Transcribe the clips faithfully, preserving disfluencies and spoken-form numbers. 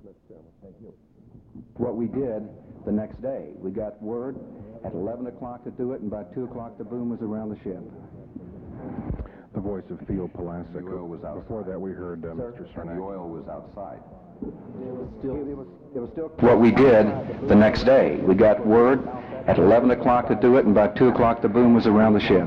What we did the next day, we got word at eleven o'clock to do it, and by two o'clock the boom was around the ship. The voice of Theo Pulaski. The oil was outside. Before that, we heard uh, Mister Cernak. The oil was outside. It was still, it was, it was still. What we did the next day, we got word at eleven o'clock to do it, and by two o'clock the boom was around the ship.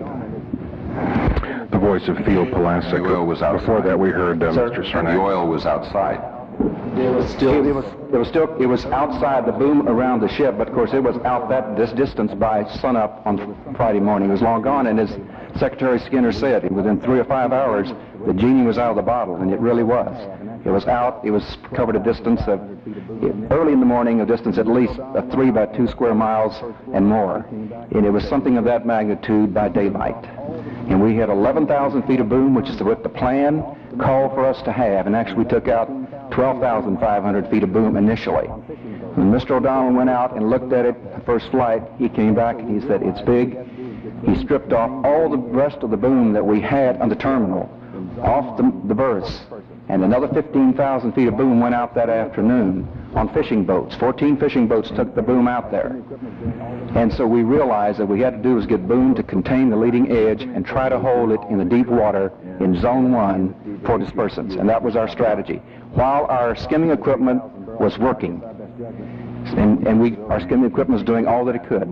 The voice of Theo Pulaski. The oil was outside. Before that, we heard uh, Mister Cernak. The oil was outside. It was still. It, it was. It was still. It was outside the boom around the ship, but of course it was out that this distance by sunup on Friday morning. It was long gone, and as Secretary Skinner said, within three or five hours, the genie was out of the bottle, and it really was. It was out. It was covered a distance of early in the morning, a distance at least of three by two square miles and more, and it was something of that magnitude by daylight. And we had eleven thousand feet of boom, which is what the plan called for us to have, and actually we took out twelve thousand five hundred feet of boom initially. When Mister O'Donnell went out and looked at it the first flight, he came back and he said, it's big. He stripped off all the rest of the boom that we had on the terminal, off the, the berths, and another fifteen thousand feet of boom went out that afternoon on fishing boats. fourteen fishing boats took the boom out there. And so we realized that what we had to do was get boom to contain the leading edge and try to hold it in the deep water in zone one for dispersants, and that was our strategy. While our skimming equipment was working, and, and we, our skimming equipment was doing all that it could.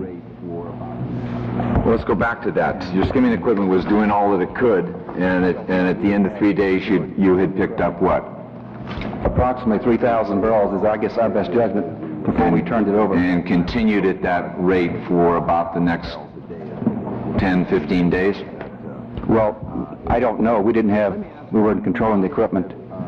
Well, let's go back to that. Your skimming equipment was doing all that it could, and, it, and at the end of three days, you, you had picked up what? Approximately three thousand barrels is, I guess, our best judgment before and, we turned it over. And continued at that rate for about the next ten, fifteen days? Well, I don't know. We didn't have, we weren't controlling the equipment.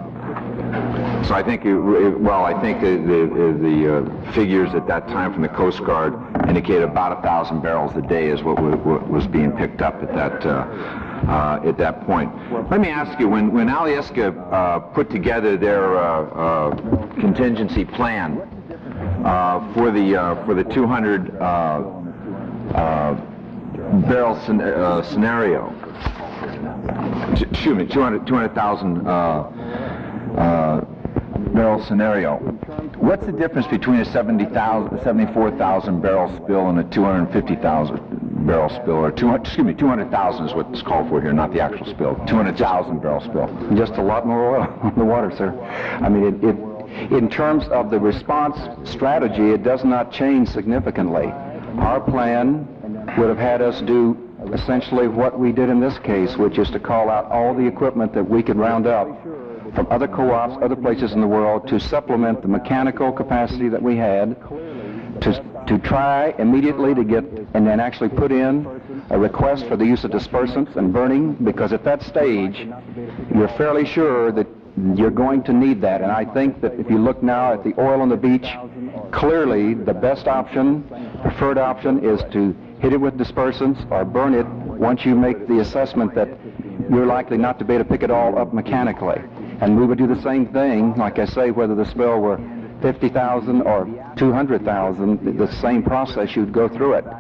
So I think, it, well, I think the, the, the uh, figures at that time from the Coast Guard indicated about a thousand barrels a day is what, w what was being picked up at that uh, uh, at that point. Let me ask you, when when Alyeska uh, put together their uh, uh, contingency plan uh, for the uh, for the two hundred uh, uh, barrel scen uh, scenario, excuse me, two hundred thousand. Uh, uh, barrel scenario. What's the difference between a seventy-four thousand barrel spill and a two hundred fifty thousand barrel spill, or two hundred, excuse me, two hundred thousand is what's called for here, not the actual spill. two hundred thousand barrel spill. Just a lot more oil on the water, sir. I mean, it, it, in terms of the response strategy, it does not change significantly. Our plan would have had us do essentially what we did in this case, which is to call out all the equipment that we could round up from other co-ops, other places in the world, to supplement the mechanical capacity that we had, to, to try immediately to get, and then actually put in a request for the use of dispersants and burning, because at that stage, you're fairly sure that you're going to need that. And I think that if you look now at the oil on the beach, clearly the best option, preferred option, is to hit it with dispersants or burn it once you make the assessment that you're likely not to be able to pick it all up mechanically. And we would do the same thing, like I say, whether the spill were fifty thousand or two hundred thousand, the same process, you'd go through it.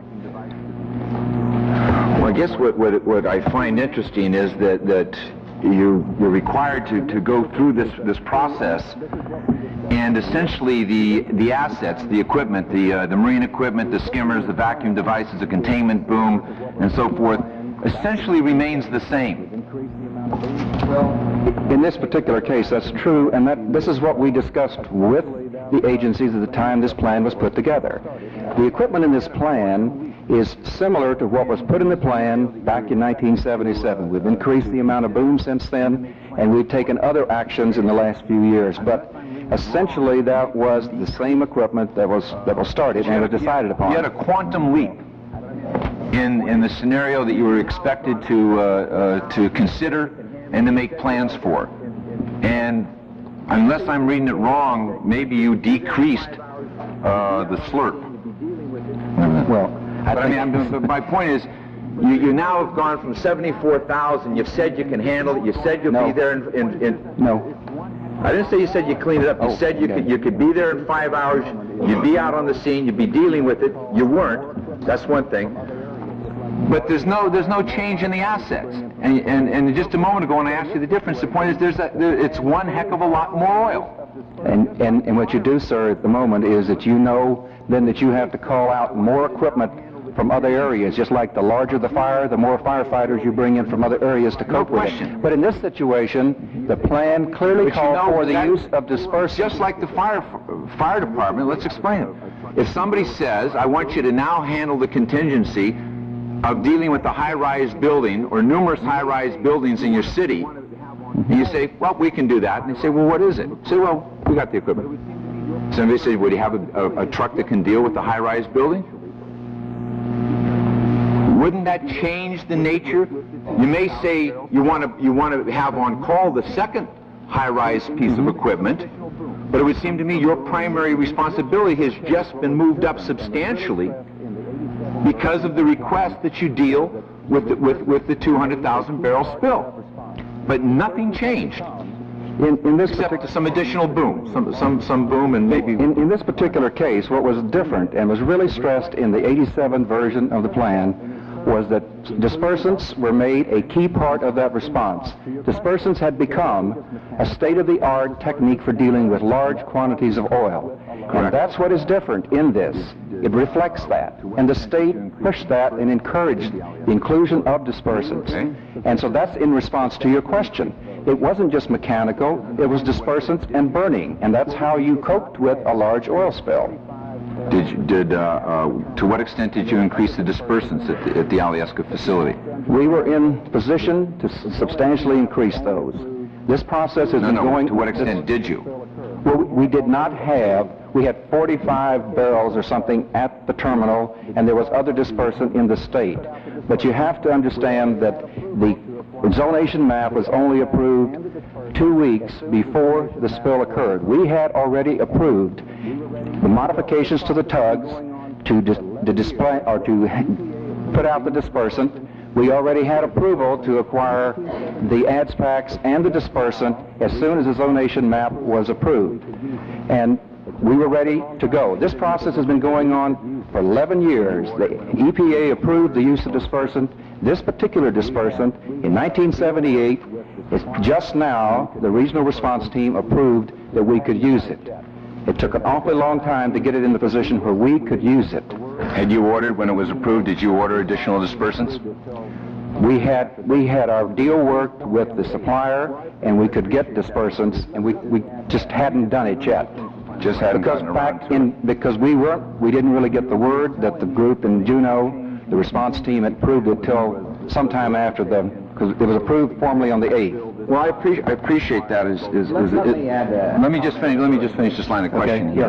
Well, I guess what, what, what I find interesting is that, that you, you're required to, to go through this, this process, and essentially the, the assets, the equipment, the, uh, the marine equipment, the skimmers, the vacuum devices, the containment boom, and so forth, essentially remains the same. In this particular case, that's true, and that this is what we discussed with the agencies at the time this plan was put together. The equipment in this plan is similar to what was put in the plan back in nineteen seventy-seven. We've increased the amount of boom since then, and we've taken other actions in the last few years, but essentially that was the same equipment that was that was started and was decided upon. You had a quantum leap in in the scenario that you were expected to uh, uh, to consider and to make plans for, and unless I'm reading it wrong, maybe you decreased uh, the slurp. Well, but I mean, I'm, my point is, you, you now have gone from seventy-four thousand. You've said you can handle it. You said you'll no. be there in, in, in. No. I didn't say you said you cleaned it up. You oh, said you okay. could you could be there in five hours. You'd be out on the scene. You'd be dealing with it. You weren't. That's one thing. But there's no there's no change in the assets. And and and just a moment ago when I asked you the difference, the point is there's a, there, it's one heck of a lot more oil. And, and, and what you do, sir, at the moment is that you know then that you have to call out more equipment from other areas. Just like the larger the fire, the more firefighters you bring in from other areas to cope No with question. it. But in this situation, the plan clearly But you called know, for the that- use of dispersants. Just like the fire fire department, let's explain it. If somebody says, I want you to now handle the contingency of dealing with the high-rise building or numerous high-rise buildings in your city, and you say, well, we can do that. And they say, well, what is it? You say, well, we got the equipment. Somebody says, would you have a, a, a truck that can deal with the high-rise building? Wouldn't that change the nature? You may say you want to you want to have on call the second high-rise piece of equipment, but it would seem to me your primary responsibility has just been moved up substantially because of the request that you deal with the, with with the two hundred thousand barrel spill. But nothing changed. In, in this Except particular some additional boom, some some some boom, and maybe. In, in this particular case, what was different and was really stressed in the eighty-seven version of the plan was that dispersants were made a key part of that response. Dispersants had become a state-of-the-art technique for dealing with large quantities of oil. Correct. And that's what is different in this. It reflects that. And the state pushed that and encouraged the inclusion of dispersants. Okay. And so that's in response to your question. It wasn't just mechanical, it was dispersants and burning. And that's how you coped with a large oil spill. Did you, did uh, uh, to what extent did you increase the dispersants at the, at the Alyeska facility? We were in position to s- substantially increase those. This process has No, been no. going... To what this- extent did you? Well, we did not have... We had forty-five barrels or something at the terminal, and there was other dispersant in the state. But you have to understand that the zonation map was only approved two weeks before the spill occurred. We had already approved the modifications to the tugs to, dis- to display or to put out the dispersant. We already had approval to acquire the A D S packs and the dispersant as soon as the zonation map was approved. And we were ready to go. This process has been going on for eleven years. The E P A approved the use of dispersant. This particular dispersant in nineteen seventy-eight, is just now the regional response team approved that we could use it. It took an awfully long time to get it in the position where we could use it. Had you ordered, when it was approved, did you order additional dispersants? We had we had our deal worked with the supplier, and we could get dispersants, and we, we just hadn't done it yet. Just hadn't Because gotten around back to in it. because we weren't we didn't really get the word that the group in Juneau, the response team, had approved it till sometime after the because it was approved formally on the eighth. Well, I, appre- I appreciate that. Is, is, is Let- let it, me add that. Let me just finish. Let me just finish this line of questioning. Yes.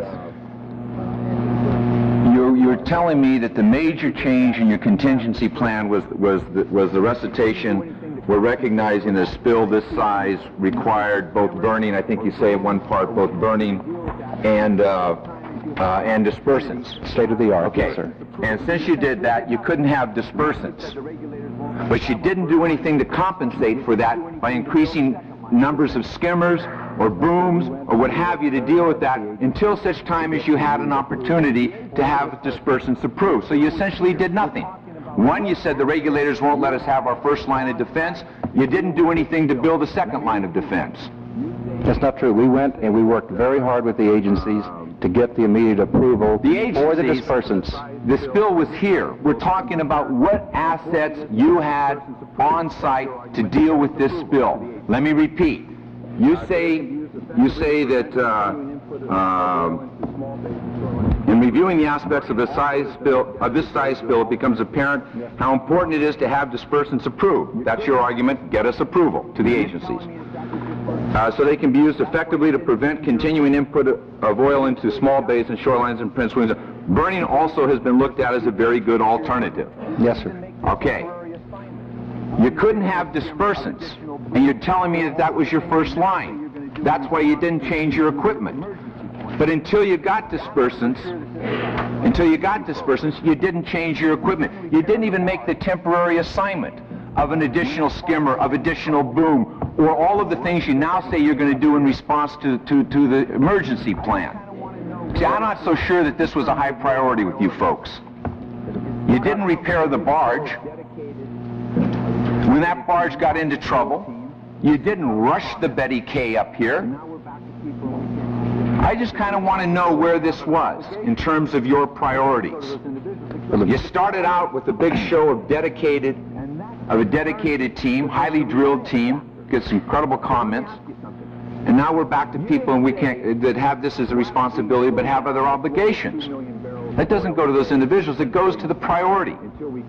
You're, you're telling me that the major change in your contingency plan was was the, was the recitation. We're recognizing that a spill this size required both burning. I think you say in one part both burning and uh, uh, and dispersants. State of the art, Okay. yes, sir. And since you did that, you couldn't have dispersants. But you didn't do anything to compensate for that by increasing numbers of skimmers or booms or what have you to deal with that until such time as you had an opportunity to have dispersants approved. So you essentially did nothing. One, you said the regulators won't let us have our first line of defense. You didn't do anything to build a second line of defense. That's not true. We went and we worked very hard with the agencies to get the immediate approval The for the agencies- dispersants. The spill was here. We're talking about what assets you had on site to deal with this spill. Let me repeat. You say you say that uh, um, in reviewing the aspects of the size spill of this size spill, it becomes apparent how important it is to have dispersants approved. That's your argument. Get us approval to the agencies. Uh, so they can be used effectively to prevent continuing input of oil into small bays and shorelines in Prince William. Burning also has been looked at as a very good alternative. Yes, sir. Okay. You couldn't have dispersants, and you're telling me that that was your first line. That's why you didn't change your equipment. But until you got dispersants, until you got dispersants, you didn't change your equipment. You didn't even make the temporary assignment of an additional skimmer, of additional boom, or all of the things you now say you're going to do in response to, to, to the emergency plan. See, I'm not so sure that this was a high priority with you folks. You didn't repair the barge. When that barge got into trouble, you didn't rush the Betty K up here. just kind of want to know where this was in terms of your priorities. You started out with a big show of dedicated, of a dedicated team, highly drilled team, get some incredible comments, and now we're back to people and we can't, that have this as a responsibility but have other obligations. That doesn't go to those individuals, it goes to the priority.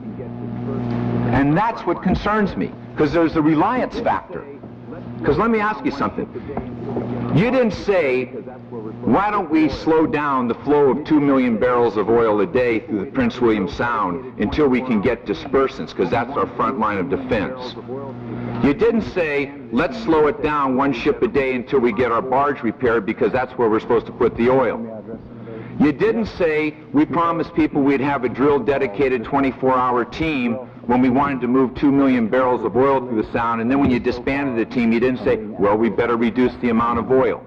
And that's what concerns me, because there's a reliance factor. Because let me ask you something. You didn't say, why don't we slow down the flow of two million barrels of oil a day through the Prince William Sound until we can get dispersants, because that's our front line of defense. You didn't say, let's slow it down one ship a day until we get our barge repaired, because that's where we're supposed to put the oil. You didn't say, we promised people we'd have a drill dedicated twenty-four hour team when we wanted to move two million barrels of oil through the Sound, and then when you disbanded the team, you didn't say, well, we better reduce the amount of oil.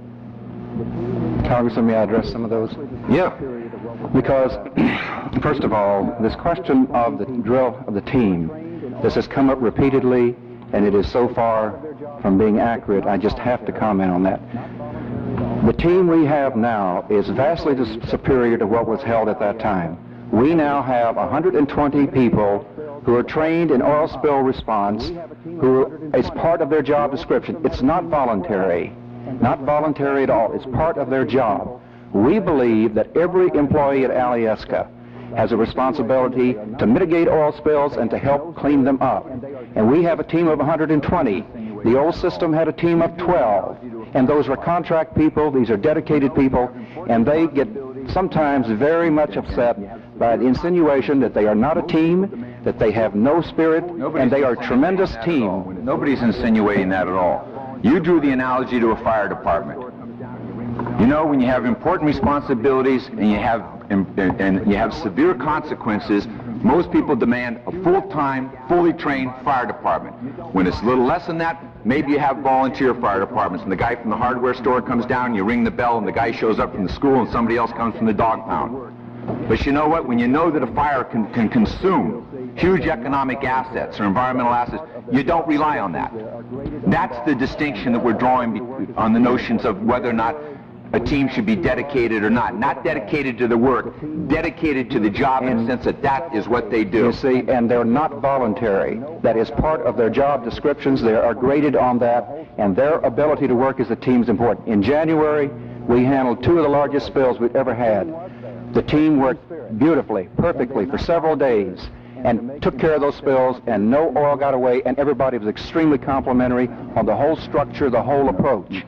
Congressman, may I address some of those? Yeah. Because, first of all, this question of the drill of the team, this has come up repeatedly, and it is so far from being accurate, I just have to comment on that. The team we have now is vastly superior to what was held at that time. We now have one hundred twenty people who are trained in oil spill response, who it's part of their job description. It's not voluntary, not voluntary at all. It's part of their job. We believe that every employee at Alyeska has a responsibility to mitigate oil spills and to help clean them up. And we have a team of one hundred twenty. The old system had a team of twelve. And those were contract people, these are dedicated people, and they get sometimes very much upset by the insinuation that they are not a team, that they have no spirit, Nobody's and they are a tremendous team. Nobody's insinuating that at all. You drew the analogy to a fire department. You know, when you have important responsibilities and you have and, and you have severe consequences, most people demand a full-time, fully trained fire department. When it's a little less than that, maybe you have volunteer fire departments, and the guy from the hardware store comes down, you ring the bell, and the guy shows up from the school, and somebody else comes from the dog pound. But you know what? When you know that a fire can, can consume huge economic assets or environmental assets, you don't rely on that. That's the distinction that we're drawing on the notions of whether or not a team should be dedicated or not. Not dedicated to the work, dedicated to the job in the sense that that is what they do. You see, and they're not voluntary. That is part of their job descriptions. They are graded on that, and their ability to work as a team is important. In January, we handled two of the largest spills we've ever had. The team worked beautifully, perfectly, for several days, and took care of those spills, and no oil got away, and everybody was extremely complimentary on the whole structure, the whole approach.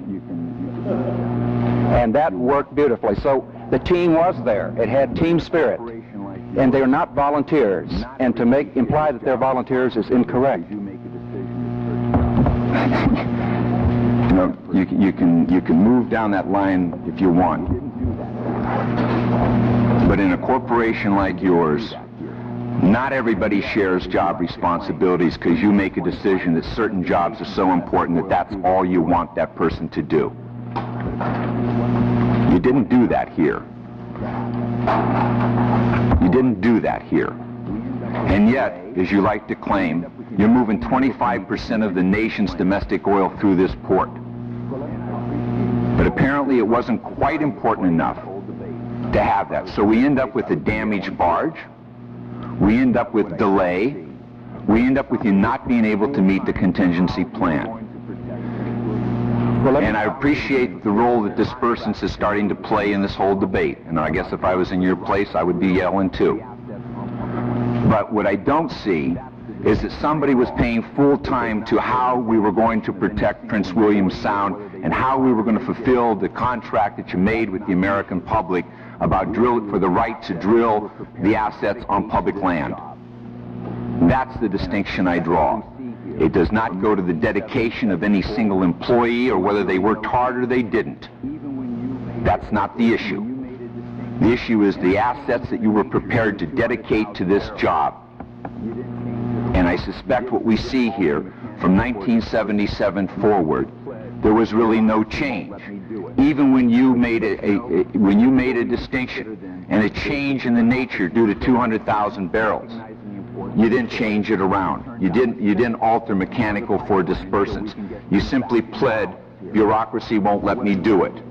And that worked beautifully. So the team was there. It had team spirit. And they're not volunteers. And to make imply that they're volunteers is incorrect. You know, you, you can you can move down that line if you want. But in a corporation like yours, not everybody shares job responsibilities because you make a decision that certain jobs are so important that that's all you want that person to do. You didn't do that here. You didn't do that here. And yet, as you like to claim, you're moving twenty-five percent of the nation's domestic oil through this port. But apparently it wasn't quite important enough to have that. So we end up with a damaged barge. We end up with delay. We end up with you not being able to meet the contingency plan. And I appreciate the role that dispersants is starting to play in this whole debate. And I guess if I was in your place, I would be yelling too. But what I don't see is that somebody was paying full time to how we were going to protect Prince William Sound and how we were going to fulfill the contract that you made with the American public about drill for the right to drill the assets on public land. That's the distinction I draw. It does not go to the dedication of any single employee or whether they worked hard or they didn't. That's not the issue. The issue is the assets that you were prepared to dedicate to this job. And I suspect what we see here from nineteen seventy-seven forward, there was really no change. Even when you made a, a, a when you made a distinction and a change in the nature due to two hundred thousand barrels, you didn't change it around. You didn't, you didn't alter mechanical for dispersants. You simply pled, bureaucracy won't let me do it.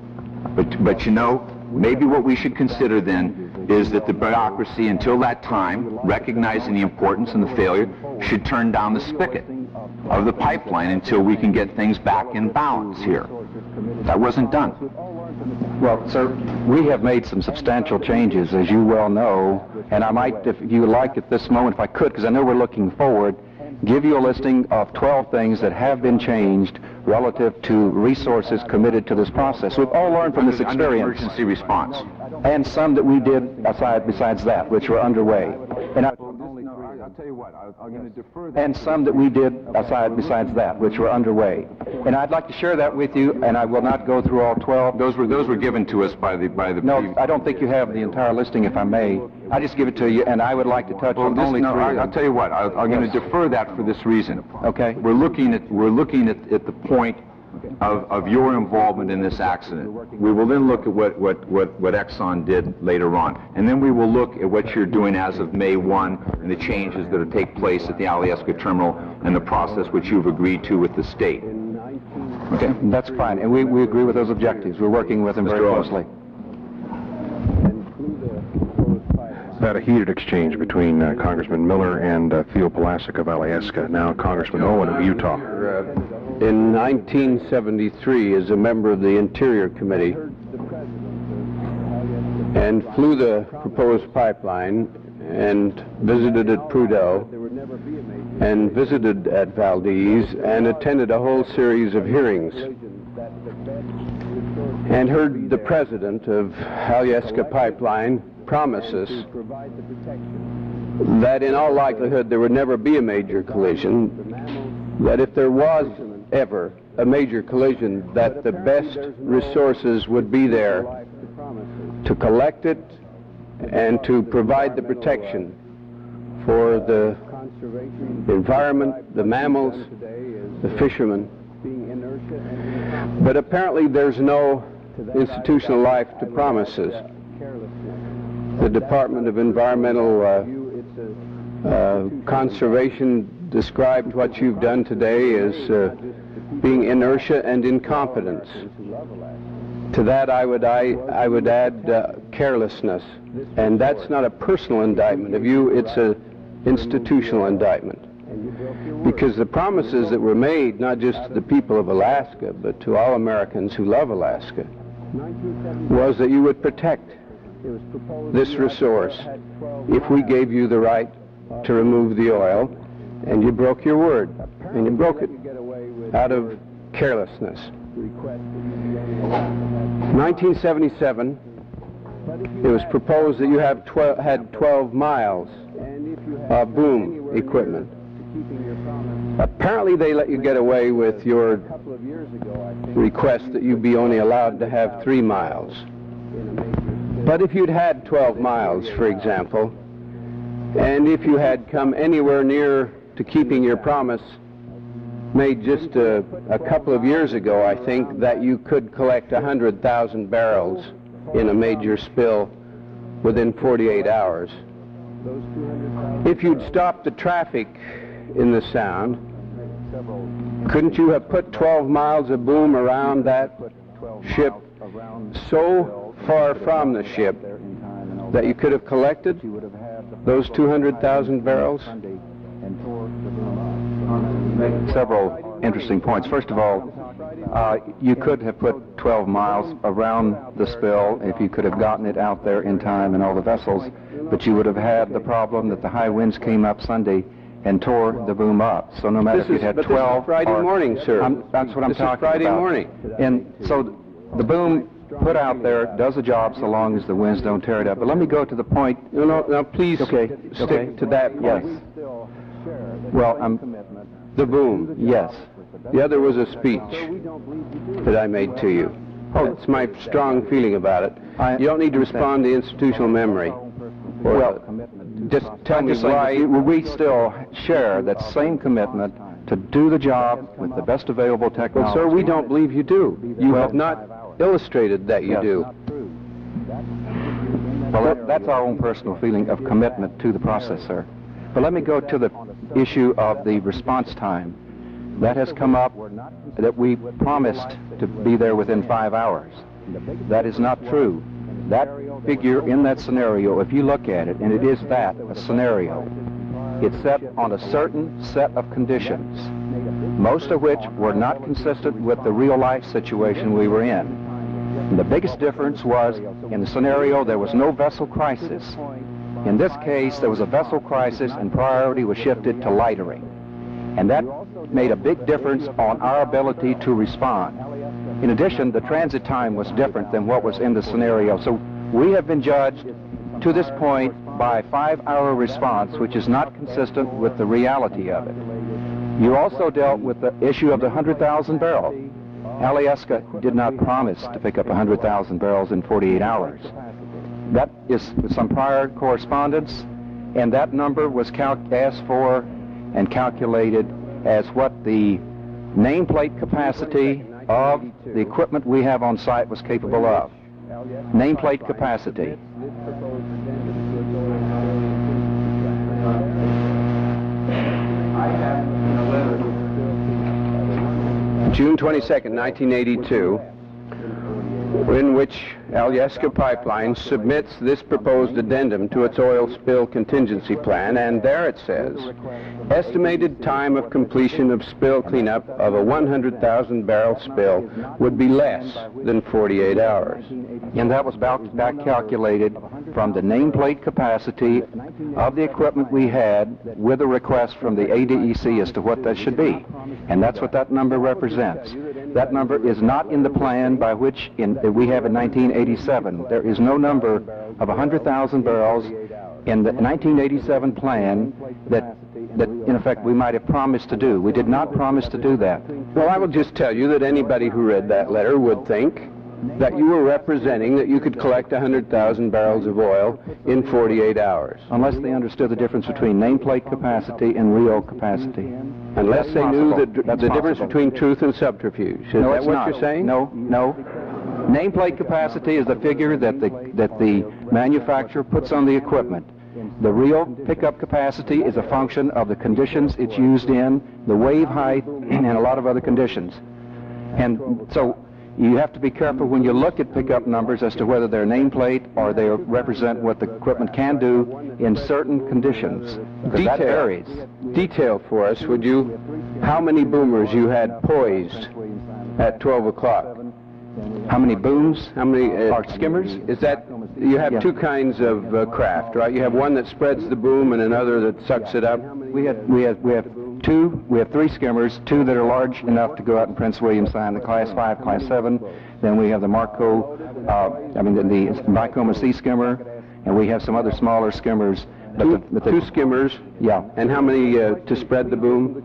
But, but you know, maybe what we should consider then is that the bureaucracy, until that time, recognizing the importance and the failure, should turn down the spigot of the pipeline until we can get things back in balance here. That wasn't done. Well, sir, we have made some substantial changes, as you well know, and I might, if you would like at this moment, if I could, because I know we're looking forward, give you a listing of twelve things that have been changed relative to resources committed to this process. We've all learned from this Under- under experience. emergency response. And some that we did aside, besides that, which were underway. And I, I'll tell you what, I'm going to defer and some that we did aside, besides that, which were underway. And I'd like to share that with you, and I will not go through all twelve. Those were those were given to us by the by the. No, I don't think you have the entire listing, if I may. I just give it to you, and I would like to touch Well, on this, only no, three. I, of I'll them. tell you what. I, I'm going to defer that for this reason. Okay. We're looking at we're looking at, at the point of, of your involvement in this accident. We will then look at what, what, what, what Exxon did later on. And then we will look at what you're doing as of May first and the changes that will take place at the Alyeska terminal and the process which you've agreed to with the state. Okay, that's fine. And we, we agree with those objectives. We're working with them very Mister Owen. closely. Had a heated exchange between uh, Congressman Miller and uh, Theo Pulaski of Alyeska, now Congressman Owen of Utah. In nineteen seventy-three, as a member of the Interior Committee, and flew the proposed pipeline and visited at Prudhoe and visited at Valdez and attended a whole series of hearings and heard the president of Alyeska Pipeline promise us that in all likelihood there would never be a major collision, that if there was ever a major collision, that the best resources would be there to collect it and to provide the protection for the environment, the mammals, the fishermen. But apparently there's no institutional life to promises. The Department of Environmental uh, uh, Conservation described what you've done today as uh, being inertia and incompetence. To that I would, I, I would add uh, carelessness. And that's not a personal indictment of you, it's an institutional indictment. Because the promises that were made, not just to the people of Alaska, but to all Americans who love Alaska, was that you would protect this resource if we gave you the right to remove the oil, and you broke your word, and you broke it out of carelessness. nineteen seventy-seven, it was proposed that you have twelve, had twelve miles of boom equipment. Apparently they let you get away with your request that you be only allowed to have three miles. But if you'd had twelve miles, for example, and if you had come anywhere near to keeping your promise made just a, a couple of years ago, I think, that you could collect one hundred thousand barrels in a major spill within forty-eight hours. If you'd stopped the traffic in the Sound, couldn't you have put twelve miles of boom around that ship so far from the ship that you could have collected those two hundred thousand barrels? Several interesting points. First of all, uh, you could have put twelve miles around the spill if you could have gotten it out there in time and all the vessels, but you would have had the problem that the high winds came up Sunday and tore the boom up. So no matter This if you is- had but this is twelve Friday or- morning, sir. I'm, that's what I'm This is talking Friday about. morning. And so the boom put out there does a job so long as the winds don't tear it up. But let me go to the point. No, no, now please Okay, stick okay. to that Yes. point. Well, I'm, The boom. yes. The other was a speech that I made to you. Oh, it's my strong feeling about it. I You don't need to understand. respond to institutional memory. Or Well, just tell I'm me just saying why. that we we still share that same commitment to do the job with the best available Well, technology. sir, we don't believe you do. You Well- have not illustrated that you Yes. do. Well, that, that's our own personal feeling of commitment to the process, sir. But let me go to the issue of the response time. That has come up, that we promised to be there within five hours. That is not true. That figure in that scenario, if you look at it, and it is that, a scenario, it's set on a certain set of conditions, most of which were not consistent with the real-life situation we were in. And the biggest difference was, in the scenario, there was no vessel crisis. In this case, there was a vessel crisis, and priority was shifted to lightering. And that made a big difference on our ability to respond. In addition, the transit time was different than what was in the scenario. So we have been judged to this point by five-hour response, which is not consistent with the reality of it. You also dealt with the issue of the one hundred thousand barrel. Alyeska did not promise to pick up one hundred thousand barrels in forty-eight hours. That is some prior correspondence, and that number was asked for and calculated as what the nameplate capacity of the equipment we have on site was capable of. Nameplate capacity. June twenty-second, nineteen eighty-two, in which Alyeska Pipeline submits this proposed addendum to its oil spill contingency plan, and there it says, estimated time of completion of spill cleanup of a one hundred thousand barrel spill would be less than forty-eight hours. And that was back, back calculated from the nameplate capacity of the equipment we had with a request from the A D E C as to what that should be. And that's what that number represents. That number is not in the plan by which in, that we have in nineteen eighty-seven. There is no number of one hundred thousand barrels in the nineteen eighty-seven plan that, that in effect we might have promised to do. We did not promise to do that. Well, I will just tell you that anybody who read that letter would think that you were representing that you could collect one hundred thousand barrels of oil in forty-eight hours. Unless they understood the difference between nameplate capacity and real capacity. Unless they knew the, That's the difference possible. between truth and subterfuge. Is No, that it's what not. you're saying? No, no. Nameplate capacity is the figure that the, that the manufacturer puts on the equipment. The real pickup capacity is a function of the conditions it's used in, the wave height, and a lot of other conditions. And so you have to be careful when you look at pickup numbers as to whether they're nameplate or they represent what the equipment can do in certain conditions. Because that varies. Detail for us, would you, how many boomers you had poised at twelve o'clock? How many booms? How many? Uh, Or skimmers? Is that, you have Yeah. two kinds of uh, craft, right? You have one that spreads the boom and another that sucks it up. We have, we have, we have two, we have three skimmers, two that are large enough to go out in Prince William Sound, the Class five, Class seven. Then we have the Marco, uh, I mean, the, the Vicoma Sea skimmer, and we have some other smaller skimmers. But Two, the, but the, two skimmers. Yeah. And how many uh, to spread the boom?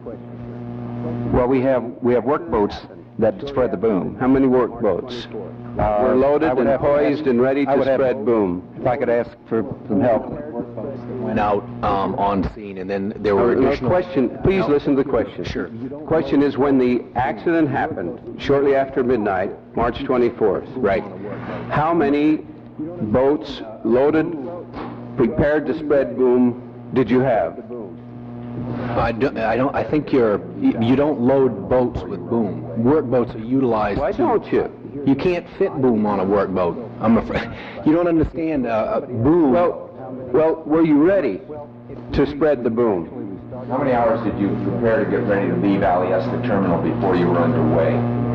Well, we have, we have work boats that spread the boom. How many work boats Uh, were loaded I would and have to poised ask- and ready I to would have- spread boom? If I could ask for some help. Went out um, on scene, and then there No, were no, additional... question, please listen to the question. Sure. Question is, when the accident happened, shortly after midnight, March twenty-fourth, Right. how many boats loaded, prepared to spread boom did you have? I don't, I don't, I think you're, you you don't load boats with boom. Work boats are utilized Why to... don't you? You can't fit boom on a work boat, I'm afraid. You don't understand, uh, uh, boom... Well, well, were you ready to spread the boom? How many hours did you prepare to get ready to leave Alyeska Terminal before you were underway?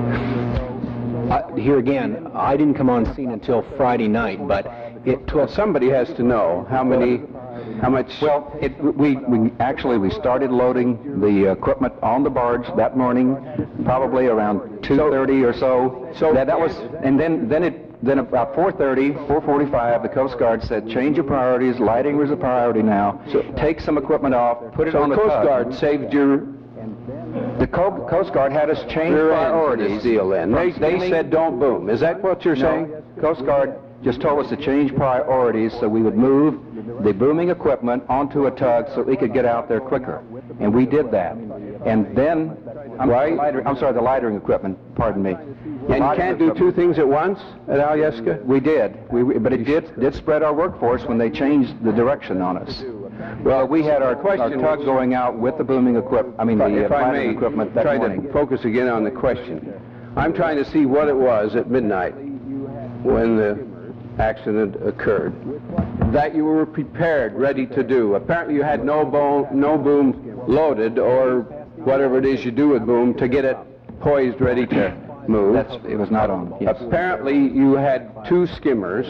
Uh, here again, I didn't come on scene until Friday night, but it Well, took... somebody has to know how many, how much... Well, it, we, we actually, we started loading the equipment on the barge that morning, probably around two thirty or so. So- that, that was, and then, then it, then about four thirty, four forty-five, the Coast Guard said, change your priorities, lighting was a priority now. So take some equipment off, put it So on the Coast tug. Guard saved your The Co- Coast Guard had us change rear end to priorities. this deal then. They, they said don't boom. Is that what you're saying? No, Coast Guard just told us to change priorities so we would move the booming equipment onto a tug so we could get out there quicker. And we did that. And then, I'm, Why? lighter, I'm sorry, the lightering equipment, pardon me. And you can't do two things at once at Alyeska? We did, we, we- but it did, did spread our workforce when they changed the direction on us. Well, we had our, our question tug was- going out with the booming equipment, I mean, the If uh, I lightering may equipment that try morning. to focus again on the question. I'm trying to see what it was at midnight when the accident occurred, that you were prepared, ready to do. Apparently you had no, bo no boom loaded, or whatever it is you do with boom, to get it poised, ready to move. That's, it was not on. Yes. Apparently you had two skimmers.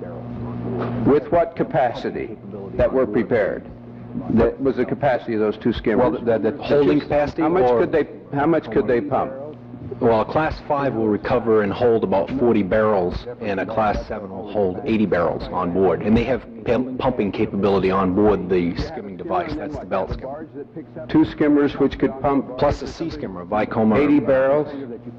With what capacity that were prepared? What was the capacity of those two skimmers? Well, the, the Holding capacity? How much or- could they? How much could they pump? Well, a Class five will recover and hold about forty barrels, and a Class seven will hold eighty barrels on board. And they have pump- pumping capability on board the skimming device. That's the belt skimmer. Two skimmers which could pump Plus a sea skimmer, Vicoma. eighty barrels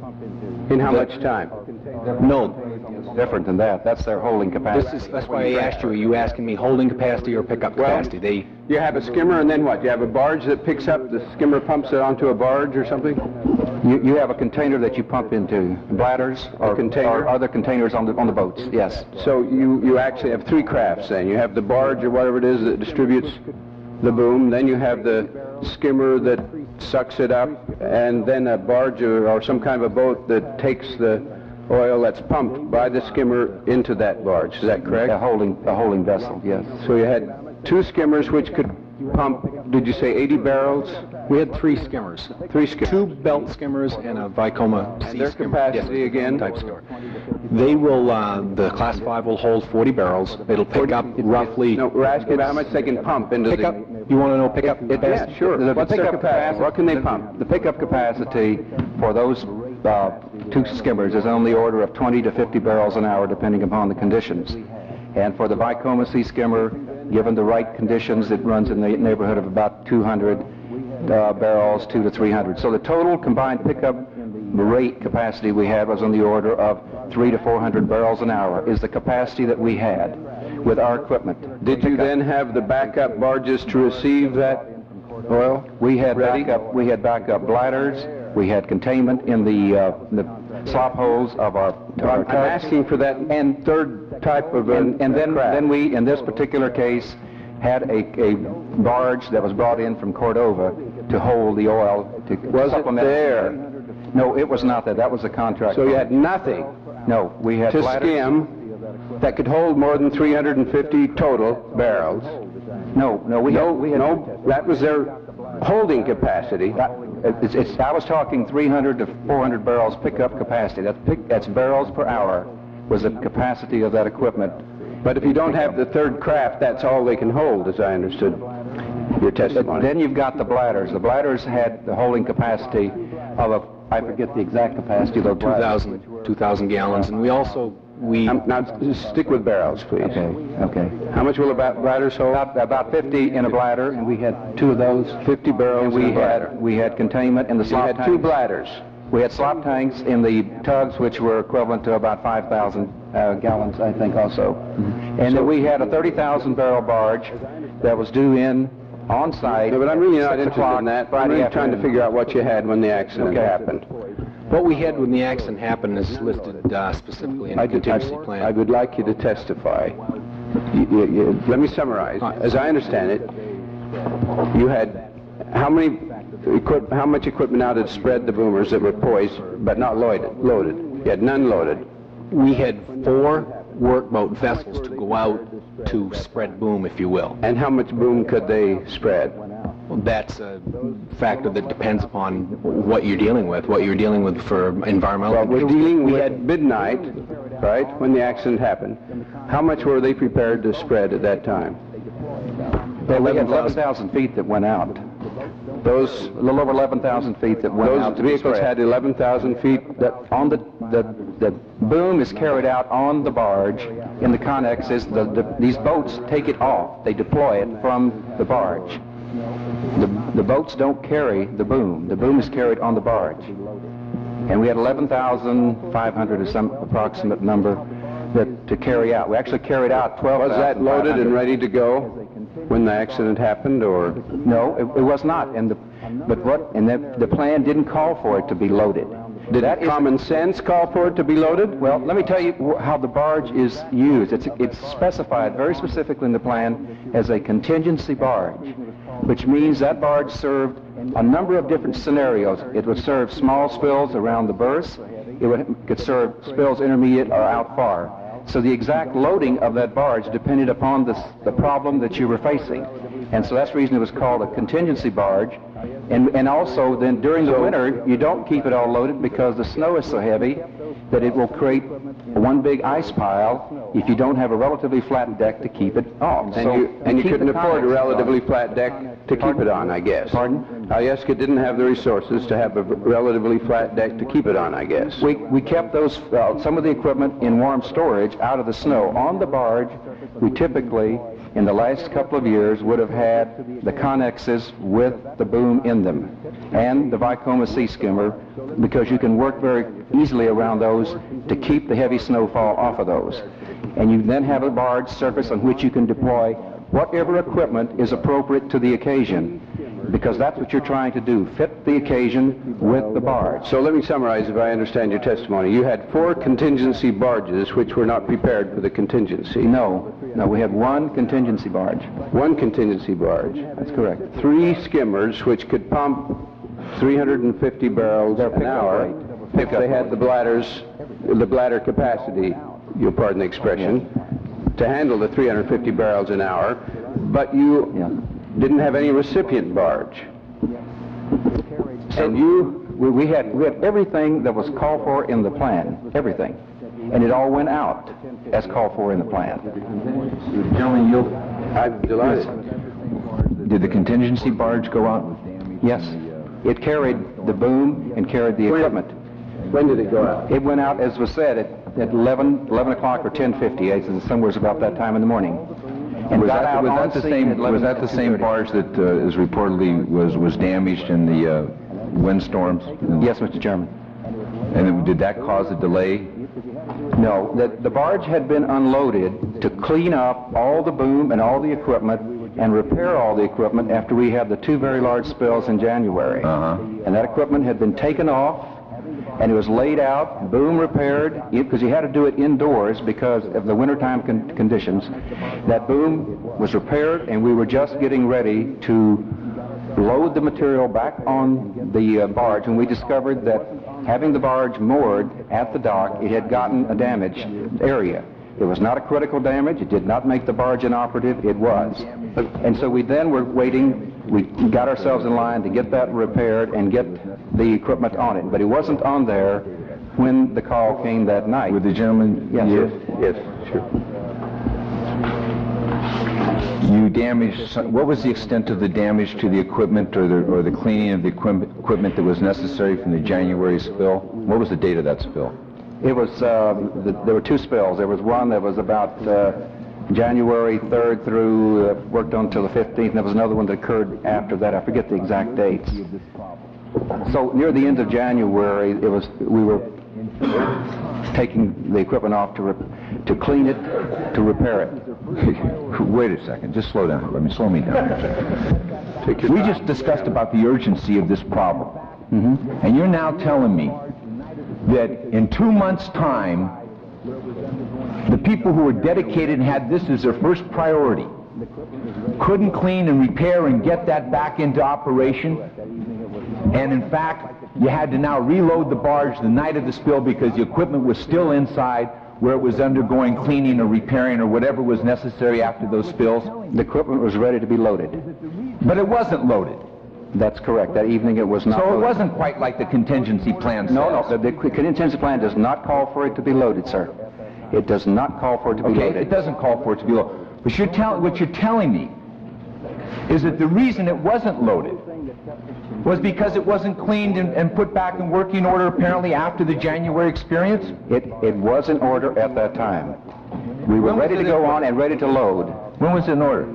in how much time? No, different than that. That's their holding capacity. this is, that's why I asked you, are you asking me holding capacity or pickup Well- capacity? They, You have a skimmer, and then what? You have a barge that picks up, the skimmer pumps it onto a barge or something? You, you have a container that you pump into, bladders or, container? or other containers on the on the boats. Yes. So you, you actually have three crafts then. You have the barge or whatever it is that distributes the boom, then you have the skimmer that sucks it up, and then a barge or, or some kind of a boat that takes the oil that's pumped by the skimmer into that barge. Is that correct? A holding a holding vessel. Yes. So you had two skimmers which could pump, did you say eighty barrels? we had three skimmers. Three skimmers. Two belt skimmers and a Vicoma sea Their skimmer. capacity Yes, again? Type skimmer. They will, uh, the Class five will hold forty barrels. It'll pick up roughly... No, we're asking about how much they can pump into Pick the... up, you want to know pickup It- capacity? Yeah, sure. The What's their pickup capacity? What can they the- pump? The pickup capacity for those uh, two skimmers is on the order of twenty to fifty barrels an hour, depending upon the conditions. And for the Vicoma sea skimmer, given the right conditions, it runs in the neighborhood of about two hundred uh, barrels, two to three hundred. So the total combined pickup rate capacity we had was on the order of three to four hundred barrels an hour. Is the capacity that we had with our equipment. Did you then have the backup barges to receive that oil? We had Ready? backup. We had backup bladders. We had containment in the uh, the slop holes of our. Of our I'm tugs. asking for that And third type of a and, and then craft. then we, in this particular case, had a, a barge that was brought in from Cordova to hold the oil to Was it supplement. there? No, it was not there. That was a contract. So you had nothing no. We had to bladders. skim that could hold more than three hundred fifty total barrels. No, no. We No, had, we had no, that was their holding capacity. That, it's, it's, I was talking three hundred to four hundred barrels pickup capacity. That's, pick, that's barrels per hour was the capacity of that equipment. But if you don't have the third craft, that's all they can hold, as I understood your testimony. Then you've got the bladders. The bladders had the holding capacity of a, I forget the exact capacity of those two bladders. thousand, two thousand gallons. And we also, we... Um, now, just stick with barrels, please. Okay, okay. How much will about bladders hold? About, about fifty in a bladder, and we had two of those. fifty barrels And we in a bladder. had, we had containment in the You slop had tanks. two bladders. We had slop tanks in the tugs, which were equivalent to about five thousand uh, gallons, I think, also. And then we had a thirty thousand barrel barge that was due in on site. No, but I'm really not six interested o'clock in that. I'm Friday really trying to afternoon. figure out what you had when the accident Okay. happened. What we had when the accident happened is listed uh, specifically in the I did- contingency I- plan. I would like you to testify. You- you- you- let me summarize. As I understand it, you had how many equip, how much equipment out had spread the boomers that were poised but not loaded? Loaded. You had none loaded. We had four workboat vessels to go out to spread boom, if you will. And how much boom could they spread? Well, that's a factor that depends upon what you're dealing with, what you're dealing with for environmental Well, we're conditions. dealing We with had midnight, right, when the accident happened. How much were they prepared to spread at that time? Yeah, we had eleven thousand feet that went out. Those A little over eleven thousand feet that went out those to be vehicles spread. had eleven thousand feet. The, on the, the, the boom is carried out on the barge in the connexes. The, the, these boats take it off. They deploy it from the barge. The, the boats don't carry the boom. The boom is carried on the barge. And we had eleven thousand five hundred or some approximate number that, to carry out. We actually carried out twelve thousand Was that loaded and ready to go when the accident happened, or? No, it, it was not. And the, but what, and the, the plan didn't call for it to be loaded. Did That is- common sense call for it to be loaded? Well, let me tell you wh- how the barge is used. It's, it's specified very specifically in the plan as a contingency barge, which means that barge served a number of different scenarios. It would serve small spills around the berths. It would, could serve spills intermediate or out far. So the exact loading of that barge depended upon the, the problem that you were facing. And so that's the reason it was called a contingency barge. And, and also then during the winter, you don't keep it all loaded because the snow is so heavy that it will create one big ice pile if you don't have a relatively flat deck to keep it off. And so you, and you keep couldn't the afford a connex relatively on. flat deck to keep it on, I guess. Pardon? Alyeska didn't have the resources to have a relatively flat deck to keep it on, I guess. We, we kept those, uh, some of the equipment in warm storage out of the snow. On the barge, we typically, in the last couple of years, would have had the connexes with the boom in them and the Vicoma sea skimmer, because you can work very easily around those to keep the heavy snowfall off of those. And you then have a barge surface on which you can deploy whatever equipment is appropriate to the occasion, because that's what you're trying to do, fit the occasion with the barge. So let me summarize if I understand your testimony. You had four contingency barges which were not prepared for the contingency. No, no, we had one contingency barge. One contingency barge. That's correct. Three skimmers which could pump three hundred fifty barrels an hour if they had the bladders, the bladder capacity, you'll pardon the expression, to handle the three hundred fifty barrels an hour, but you Yeah. didn't have any recipient barge. So And you, we, we had we had everything that was called for in the plan, everything, and it all went out as called for in the plan. Gentlemen, you'll... I'm delighted. Did the contingency barge go out? Yes, it carried the boom and carried the equipment. When did it go out? It went out, as was said, at, at eleven, eleven o'clock or ten fifty, somewhere about that time in the morning. And Was got that, out was on that the scene same? at Was that the same eleven thirty. barge that uh, is reportedly was was damaged in the uh, windstorms? Yes, Mister Chairman. And did that cause a delay? No, the, the barge had been unloaded to clean up all the boom and all the equipment and repair all the equipment after we had the two very large spills in January. Uh-huh. And that equipment had been taken off, and it was laid out, boom repaired, because you had to do it indoors because of the wintertime con- conditions. That boom was repaired, and we were just getting ready to load the material back on the uh, barge, and we discovered that having the barge moored at the dock, it had gotten a damaged area. It was not a critical damage. It did not make the barge inoperative. It was. And so we then were waiting. We got ourselves in line to get that repaired and get the equipment on it. But it wasn't on there when the call came that night. Would the gentleman... Yes, you, sir. Yes, sure. You damaged... some- What was the extent of the damage to the equipment or the or the cleaning of the equip- equipment that was necessary from the January spill? What was the date of that spill? It was, uh, the, there were two spills. There was one that was about uh, January third through, uh, worked on until the fifteenth, and there was another one that occurred after that. I forget the exact dates. So near the end of January, it was, we were taking the equipment off to, re- to clean it, to repair it. Wait a second. Just slow down. Let me slow me down. Take your We time. just discussed about the urgency of this problem. Mm-hmm. And you're now telling me that in two months' time, the people who were dedicated and had this as their first priority couldn't clean and repair and get that back into operation. And in fact, you had to now reload the barge the night of the spill because the equipment was still inside where it was undergoing cleaning or repairing or whatever was necessary after those spills. The equipment was ready to be loaded. But it wasn't loaded. That's correct. That evening it was not So it loaded. wasn't quite like the contingency plan says. No, no, the, the contingency plan does not call for it to be loaded, sir. It does not call for it to be Okay, loaded. it doesn't call for it to be loaded. But you're tell- what you're telling me is that the reason it wasn't loaded was because it wasn't cleaned and, and put back in working order apparently after the January experience? It, it was in order at that time. We were When was ready to it go in- on and ready to load. When was it in order?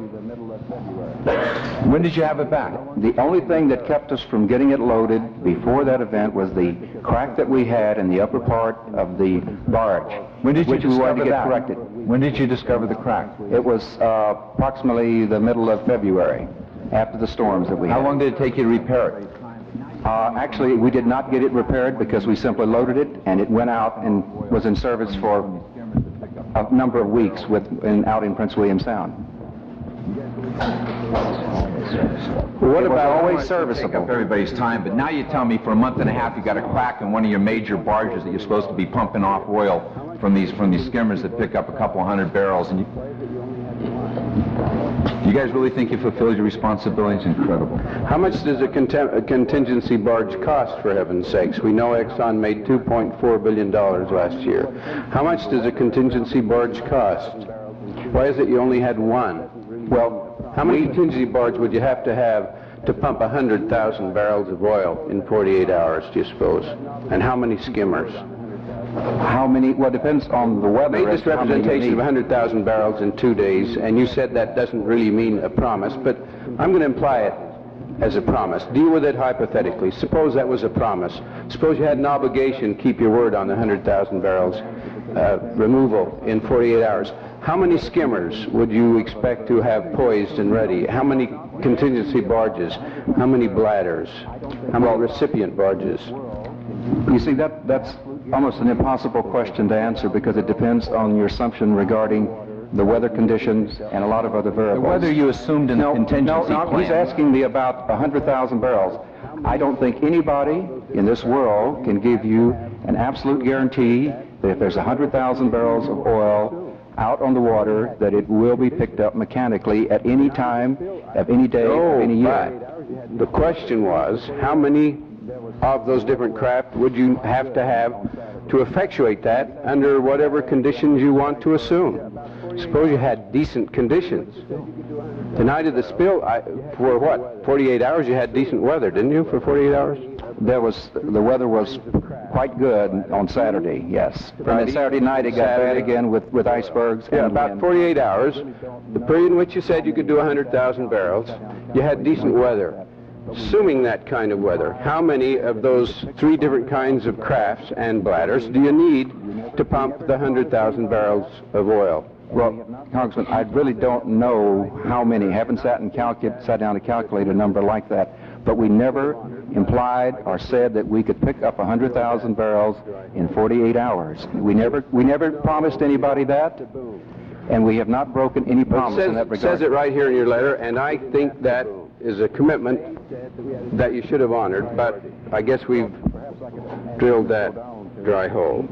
When did you have it back? The only thing that kept us from getting it loaded before that event was the crack that we had in the upper part of the barge, When did you which we discover wanted to get that? corrected. When did you discover the crack? It was uh, approximately the middle of February, after the storms that we had. How long did it take you to repair it? Uh, actually, we did not get it repaired because we simply loaded it, and it went out and was in service for a number of weeks with, in, out in Prince William Sound. What It was about always Take serviceable. up everybody's time, but now you tell me for a month and a half you got a crack in one of your major barges that you're supposed to be pumping off oil from these from these skimmers that pick up a couple hundred barrels. And you, you guys really think you fulfilled your responsibility? It's incredible. How much does a, contem- a contingency barge cost, for heaven's sakes? We know Exxon made two point four billion dollars last year. How much does a contingency barge cost? Why is it you only had one? Well, how many contingency barges would you have to have to pump one hundred thousand barrels of oil in forty-eight hours, do you suppose? And how many skimmers? How many? Well, it depends on the weather. Made as this to how many you representation of need. one hundred thousand barrels in two days, and you said that doesn't really mean a promise, but I'm going to imply it as a promise. Deal with it hypothetically. Suppose that was a promise. Suppose you had an obligation to keep your word on the one hundred thousand barrels uh, removal in forty-eight hours. How many skimmers would you expect to have poised and ready? How many contingency barges? How many bladders? How many recipient barges? You see, that that's almost an impossible question to answer because it depends on your assumption regarding the weather conditions and a lot of other variables. Whether you assumed in no, the contingency no, no, plan. he's asking me about one hundred thousand barrels. I don't think anybody in this world can give you an absolute guarantee that if there's one hundred thousand barrels of oil out on the water, that it will be picked up mechanically at any time, of any day, Oh, of any year. but the question was, how many of those different craft would you have to have to effectuate that under whatever conditions you want to assume? Suppose you had decent conditions. The night of the spill, I, for what, forty-eight hours, you had decent weather, didn't you, for forty-eight hours? There was, the weather was quite good on Saturday, yes. And Friday, then Saturday night it got Saturday. bad again with, with icebergs. Yeah, and about wind. forty-eight hours, the period in which you said you could do one hundred thousand barrels, you had decent weather. Assuming that kind of weather, how many of those three different kinds of crafts and bladders do you need to pump the one hundred thousand barrels of oil? Well, Congressman, I really don't know how many. Haven't sat and calculate, sat down to calculate a number like that. But we never implied or said that we could pick up one hundred thousand barrels in forty-eight hours. We never, we never promised anybody that, and we have not broken any It promise says, in that regard. says it right here in your letter, and I think that is a commitment that you should have honored, but I guess we've drilled that dry hole.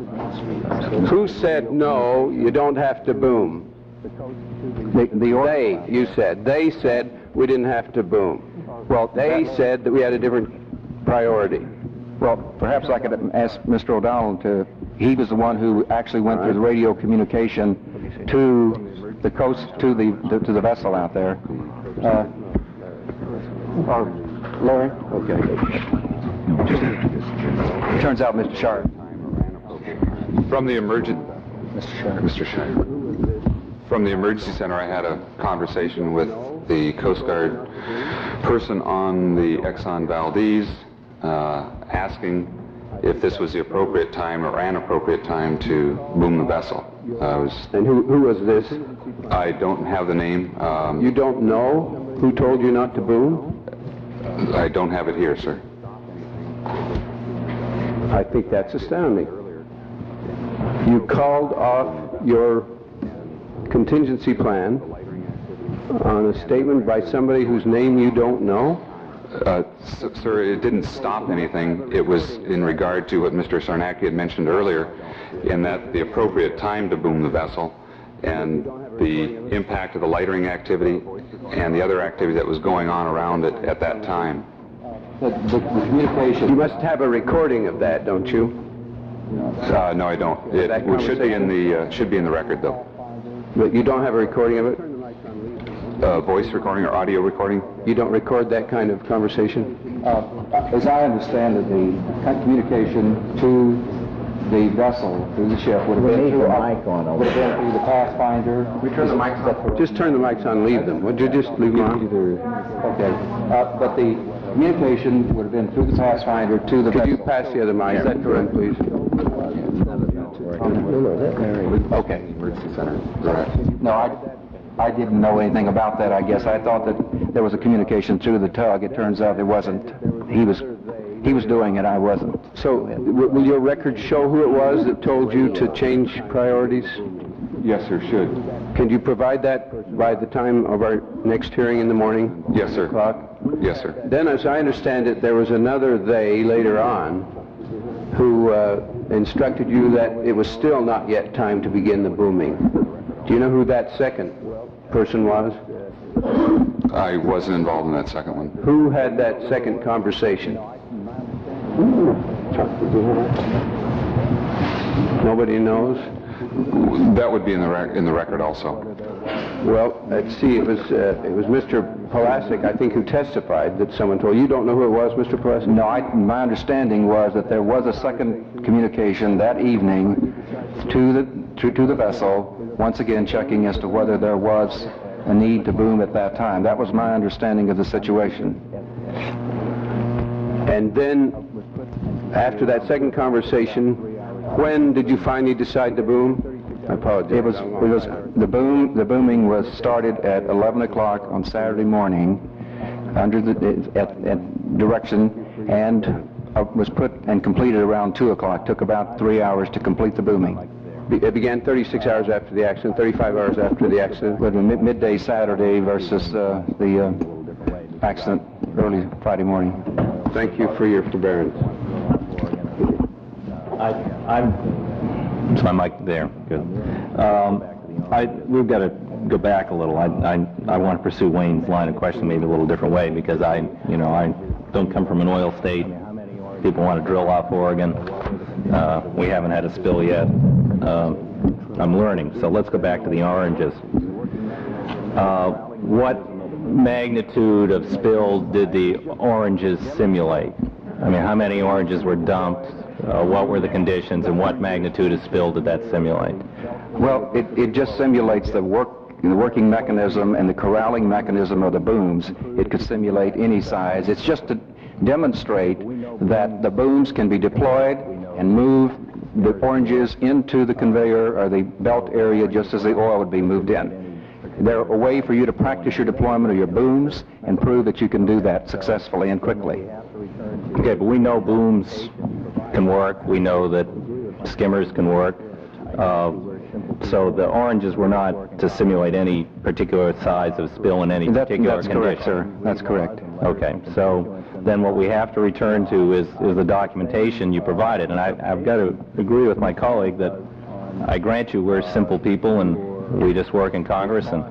Who said, no, you don't have to boom? The, the or- They, you said. They said we didn't have to boom. Well, they said that we had a different priority. Well, perhaps I could ask Mister O'Donnell to, he was the one who actually went through the radio communication to the coast, to the, the to the vessel out there. Uh, or Larry? Okay. It turns out Mister Sharp. From the emergent, Mister Shire. From the emergency center, I had a conversation with the Coast Guard person on the Exxon Valdez, uh, asking if this was the appropriate time or an appropriate time to boom the vessel. I was, And who, who was this? I don't have the name. Um, You don't know who told you not to boom? I don't have it here, sir. I think that's astounding. You called off your contingency plan on a statement by somebody whose name you don't know? Uh, s- sir, it didn't stop anything. It was in regard to what Mister Sarnacki had mentioned earlier, in that the appropriate time to boom the vessel and the impact of the lightering activity and the other activity that was going on around it at that time. The, the, the communication. You must have a recording of that, don't you? Uh, no, I don't. It That w- should be in conversation? the uh, should be in the record, though. But you don't have a recording of it? Uh, voice recording or audio recording? You don't record that kind of conversation? Uh, as I understand it, the communication to the vessel, through the ship, would have been through, would have been through the Pathfinder. We turn the mics on. Just turn the mics on, leave them. Would you just leave them on? Okay, uh, but the communication would have been through the Pathfinder to the Could vessel. you pass the other mic? Is that correct? please? Okay. Emergency center. Correct. No, I, I didn't know anything about that, I guess. I thought that there was a communication through the tug. It turns out there wasn't. He was, he was doing it, I wasn't. So, w- will your record show who it was that told you to change priorities? Yes, sir. Should. Can you provide that by the time of our next hearing in the morning? Yes, sir. O'clock? Yes, sir. Then, as I understand it, there was another they later on who uh, instructed you that it was still not yet time to begin the booming. Do you know who that second person was? I wasn't involved in that second one. Who had that second conversation? Nobody knows? That would be in the rec- in the record also. Well, let's see, it was uh, it was Mister Polasek, I think, who testified that someone told you. You don't know who it was, Mister Polasek? No, I, my understanding was that there was a second communication that evening to the to, to the vessel, once again checking as to whether there was a need to boom at that time. That was my understanding of the situation. And then, after that second conversation, when did you finally decide to boom? I apologize. It was, it was the boom. The booming was started at eleven o'clock on Saturday morning, under the at, at direction, and uh, was put and completed around two o'clock. Took about three hours to complete the booming. Be- It began thirty-six hours after the accident, thirty-five hours after the accident. But mid- midday Saturday versus uh, the uh, accident early Friday morning. Thank you for your forbearance. I, I'm, is my mic there? Good. Um, I, we've got to go back a little. I, I, I want to pursue Wayne's line of questioning maybe a little different way because I, you know, I don't come from an oil state. People want to drill off Oregon. Uh, we haven't had a spill yet. Uh, I'm learning. So let's go back to the oranges. Uh, what magnitude of spill did the oranges simulate? I mean, how many oranges were dumped? Uh, what were the conditions, and what magnitude of spill did that simulate? Well, it, it just simulates the work, the working mechanism and the corralling mechanism of the booms. It could simulate any size. It's just to demonstrate that the booms can be deployed and move the oranges into the conveyor or the belt area just as the oil would be moved in. They're a way for you to practice your deployment of your booms and prove that you can do that successfully and quickly. Okay, but we know booms can work. We know that skimmers can work. Uh, so the oranges were not to simulate any particular size of spill in any That, particular that's condition. correct, sir. That's correct. Okay, so then what we have to return to is, is the documentation you provided. And I, I've got to agree with my colleague that I grant you we're simple people and we just work in Congress and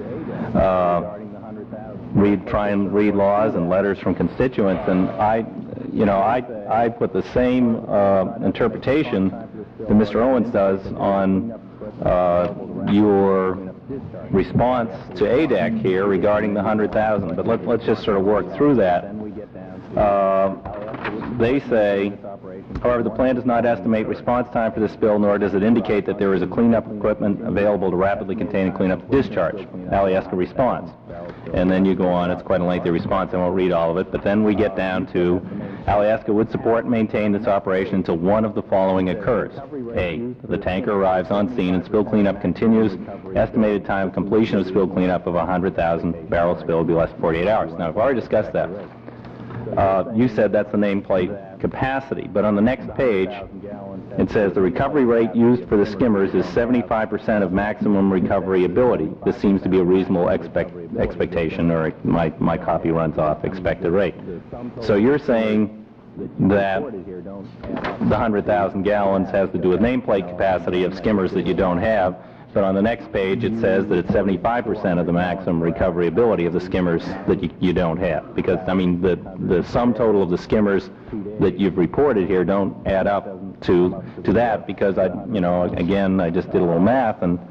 uh, read, try and read laws and letters from constituents. And I, you know, I, I put the same uh, interpretation that Mister Owens does on uh, your response to A D A C here regarding the one hundred thousand. But let, let's just sort of work through that. Uh, they say, however, the plan does not estimate response time for the spill, nor does it indicate that there is a cleanup equipment available to rapidly contain and clean up the discharge. Alyeska response. And then you go on, it's quite a lengthy response, I won't read all of it, but then we get down to Alyeska would support and maintain its operation until one of the following occurs. A, the tanker arrives on scene and spill cleanup continues. Estimated time of completion of spill cleanup of one hundred thousand barrel spill will be less than forty-eight hours. Now, I've already discussed that. Uh, you said that's the nameplate capacity, but on the next page, it says the recovery rate used for the skimmers is seventy-five percent of maximum recovery ability. This seems to be a reasonable expect, expectation, or my, my copy runs off expected rate. So you're saying that the one hundred thousand gallons has to do with nameplate capacity of skimmers that you don't have, but on the next page it says that it's seventy-five percent of the maximum recovery ability of the skimmers that you, you don't have. Because, I mean, the, the sum total of the skimmers that you've reported here don't add up to to that, because I, you know, again, I just did a little math, and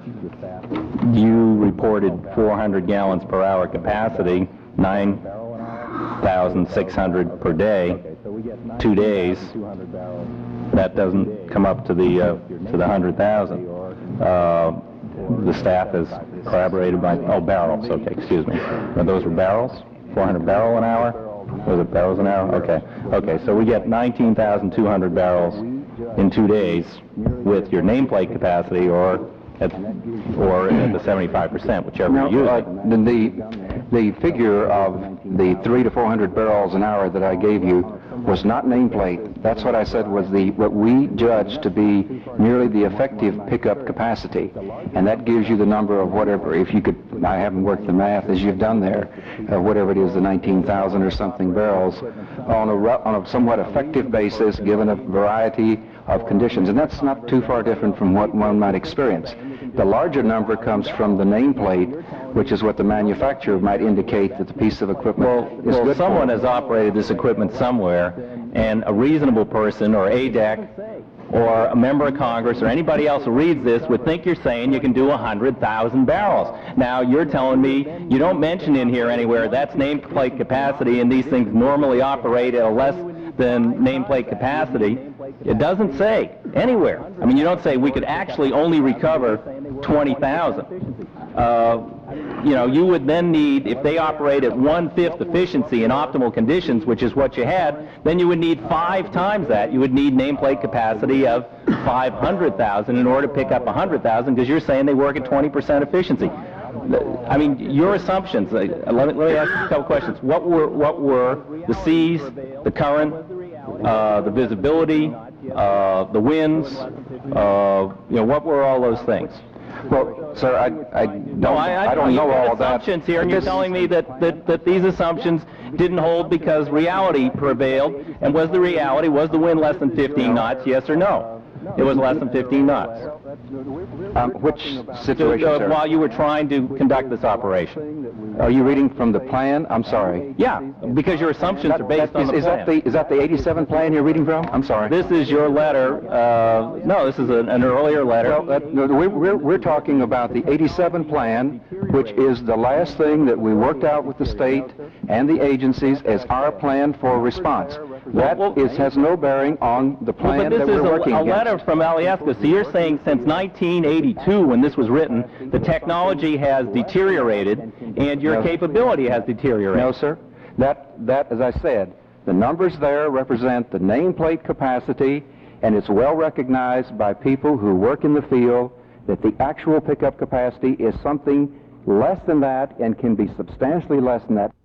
you reported four hundred gallons per hour capacity, nine thousand six hundred per day, two days. That doesn't come up to the uh, to the one hundred thousand. Uh, the staff has corroborated by, oh, barrels, okay, excuse me. Now, those were barrels? four hundred barrel an hour? Was it barrels an hour? Okay. Okay, so we get nineteen thousand two hundred barrels in two days with your nameplate capacity, or at, or at the seventy-five percent, whichever Now, you use. uh, the, the figure of the three to four hundred barrels an hour that I gave you was not nameplate. That's what I said was the what we judged to be merely the effective pickup capacity, and that gives you the number of whatever. If you could, I haven't worked the math as you've done there, uh, whatever it is, the nineteen thousand or something barrels on a on a somewhat effective basis, given a variety of conditions, and that's not too far different from what one might experience. The larger number comes from the nameplate, which is what the manufacturer might indicate that the piece of equipment Well, is well good someone for. has operated this equipment somewhere, and a reasonable person, or A D E C, or a member of Congress, or anybody else who reads this would think you're saying you can do one hundred thousand barrels. Now, you're telling me you don't mention in here anywhere that's nameplate capacity, and these things normally operate at a less than nameplate capacity. It doesn't say anywhere. I mean, you don't say we could actually only recover twenty thousand. Uh, you know, you would then need, if they operate at one-fifth efficiency in optimal conditions, which is what you had, then you would need five times that. You would need nameplate capacity of five hundred thousand in order to pick up one hundred thousand, because you're saying they work at twenty percent efficiency. I mean, your assumptions, uh, let, me, let me ask you a couple questions. What were, what were the seas, the current, uh, the visibility, uh, the winds, uh, you know, what were all those things? Well, sir, I, I don't, No, I, I, I don't you've know got all of that. assumptions here, and But you're this- telling me that, that, that these assumptions didn't hold because reality prevailed. And was the reality, was the wind less than fifteen knots, yes or no? It was less than fifteen knots. Um, which situation, Uh, sir? while you were trying to conduct this operation. Are you reading from the plan? I'm sorry. Yeah, because your assumptions are based on is, the is that plan. the is that the eighty-seven plan you're reading from? I'm sorry. This is your letter. Uh, no, this is an, an earlier letter. Well, that, no, we're, we're, we're talking about the eighty-seven plan, which is the last thing that we worked out with the state and the agencies as our plan for response. That Well, is, has no bearing on the Well, plan but this that we're is a, working a against. letter from Alyeska. So you're saying since nineteen eighty-two, when this was written, the technology has deteriorated and your No. capability has deteriorated. No, sir. That, that, as I said, the numbers there represent the nameplate capacity, and it's well recognized by people who work in the field that the actual pickup capacity is something less than that and can be substantially less than that.